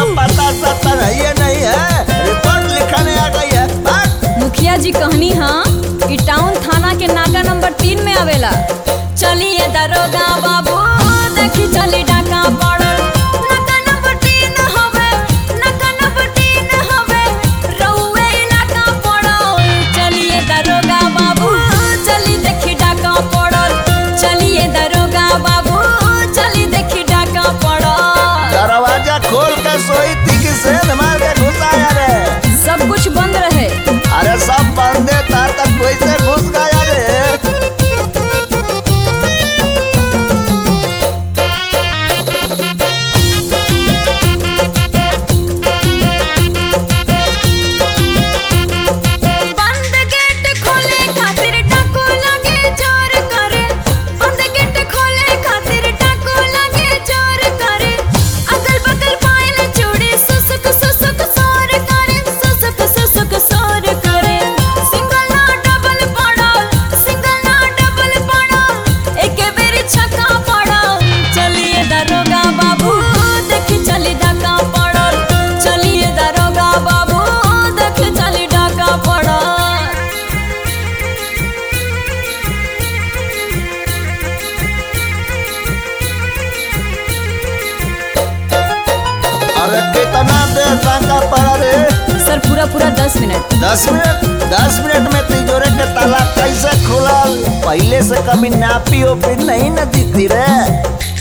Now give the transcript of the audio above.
पता सत्तर है ये नहीं है, रिपोर्ट लिखने आ गई है। मुखिया जी कहनी हाँ कि टाउन थाना के नाका नंबर 3 में आवेला। चलिए दरोगा बाबू देखी चली डाका पड़ल, नाका नंबर 3 हवे, नाका नंबर 3 हवे, रउए इलाका पड़ल। चलिए दरोगा बाबू चली देखी डाका पड़ल, चलिए दरोगा बाबू चली देखी डाका पड़ल। दरवाजा खोल के सोई थी कि सेंध मार के घुसाया रे? सब कुछ बंद रहे। अरे सब बंदे था तक कोई से घुस गया रे? अरे कितना देर टांका पड़ा रे? सर पूरा 10 मिनट। 10 मिनट? 10 मिनट में तिजोरे के ताला कैसे खुला? पहले से कभी नापी ओपी नहीं न दी थी रे?